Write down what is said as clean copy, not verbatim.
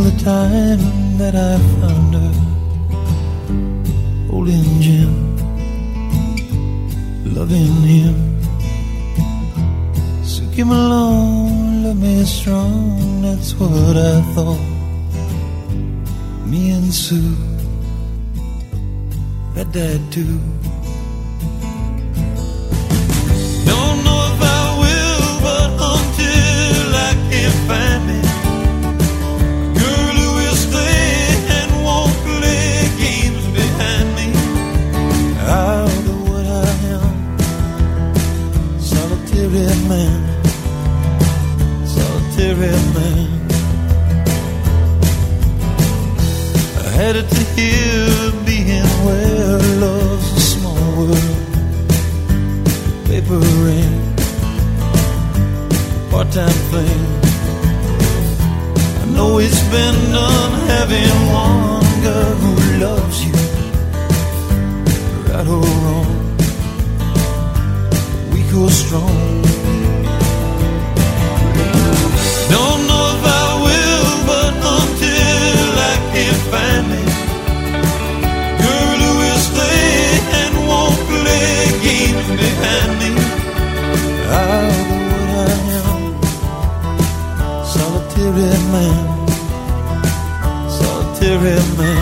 the time that I found her holding Jim, loving him. So give me alone, love me strong, that's what I thought. Me and Sue, that Dad too. Don't know if I will, but until I can find me a girl who will stay and won't play games behind me. Out of what I am, solitary man, solitary man. I had it to hear being where love's a small world. Paper rain, part-time thing. I know it's been done having one girl who loves you, right or wrong, weak or strong. Don't know if I will, but until I can find me a girl who will stay and won't play games behind me. Out of what I am, solitary man, solitary man.